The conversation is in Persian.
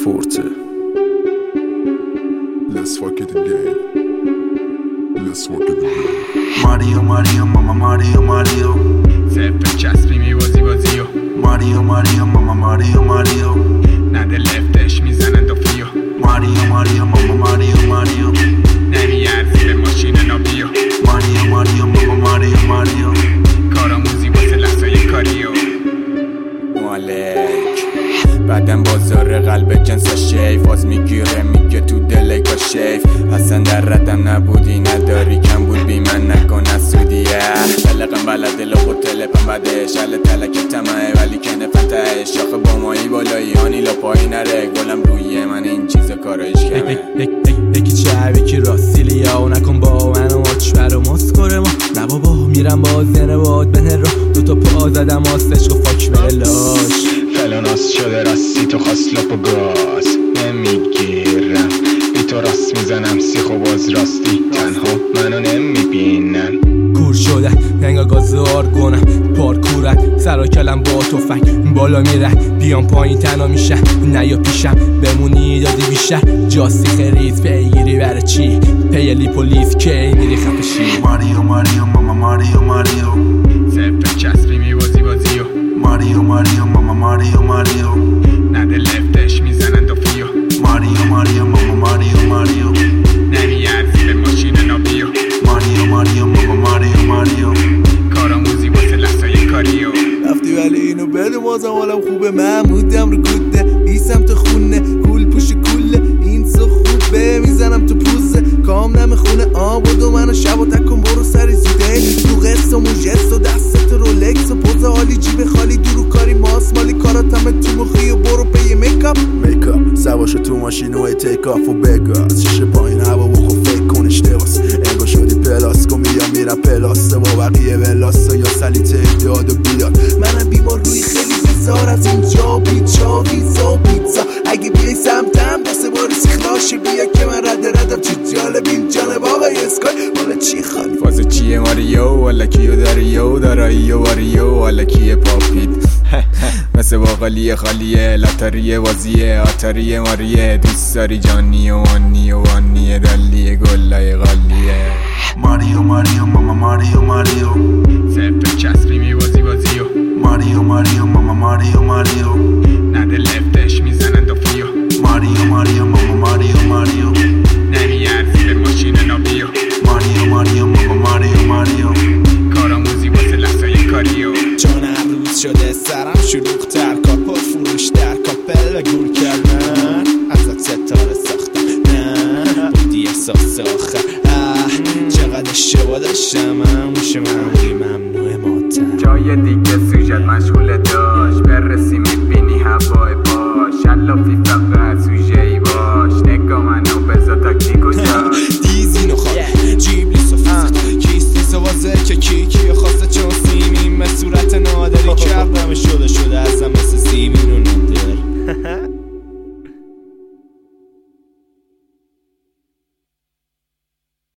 Forte. Let's fuck it again. Let's fuck it again. Mario Mario mama Mario Mario سفت چسبی میوازی بازیو Mario Mario mama Mario Mario نده لفتش میزنن دو فیو Mario Mario mama Mario Mario نمیارزی به ماشین نابیو Mario Mario mama Mario Mario کارآموزی واسه لحظای کاریو مالک بعدم بازار قلب جنس شیف آز میگیره میگه تو دل کا شیف اصلا در ردم نبودی نداری کم بود بی من نکن اسودیه تلقم بلد لخو تلپم بده شل تلک تمه ولی کنه فتح شاخ بامایی بالایی آنی لا پایی نره گلم رویه من این چیز کارایش کمه یکی چه یکی راستیلیا و نکن با من و ماچ برا مسکره ما نه بابا میرم باز یعنی باد بنه رو دوتا پا زدم آستش و فاک بره لاش فلاناس شده راستی تو خواست لپ و گاز نمیگیرم بی تو راست میزنم سیخ و باز راستی تنها منو نمیبینن کور شده نگاه گازار کنم پارکورت سرا کلم با توفنگ بالا میره بیام پایین تنها میشه نه یا پیشم بمونی دادی بیشتر جاستی خرید پیگیری بره چی پیلی پولیس کی میری خفشی Mario Mario mama Mario Mario سفت چسبی میوازی بازیو Mario Mario mama Mario Mario نده لفتش میزنن دو فیو Mario Mario mama Mario Mario نمیارزی به ماشین نابیو Mario Mario mama Mario Mario کارآموزی واسه لحظای کاریو رفتی ولی اینو بده بازم حالم خوبه محمودم رو گوده ایسم تو خونه کول پوش کوله این سو خوبه میزنم تو پوزه کام نمیخونه بودو منو شب و تکن برو سری زوده تو قصه و موجست و دستت رولکس و پوز حالی جیب خالی درو کاری ماس مالی کاراتم تو مخی و برو پی میکاپ سواشو تو ماشین و تیک آف و بگاز شیشه پایین هوا و خب فکر کن اشتباس انگا شدی پلاس کن میرم پلاسته با بقیه بلاسته یا سلیته ادیاد و بیاد منم بیمار روی خیلی بیزار از اینجا بیچا ویزا پیتزا اگه بیای سمتم دسته باری سیخلاشه بیا که من ردم چی جالب این جالب آقای اسکای مالا چی خالی فاز چیه ماریو والا کیو داریو داراییو واریو والا کیه پاپید مثل باقالی خالیه لاتاریه وازیه آتاریه ماریه دوست داری جانی و وانی دلیه گلای غالیه Mario Mario mama Mario Mario سفت چسبی میوازی بازیو Mario Mario mama Mario Mario نده لفتش میزنن دو فیو Mario Mario mama Mario Mario نمیارزی به ماشین نابیو Mario Mario mama Mario Mario کارآموزی واسه لحظای کاریو جان هر روز شده سرم شلوغ تر کاپا فروش در کاپل و گول کردن ازت ستاره ساختم نه بودی احساس آخر چقدر اشتباه داشتم موش معمولی ممنوع ماتم جای دیگه سوژت مشغول داشت برسی میبینی هوای باش شلافی فقط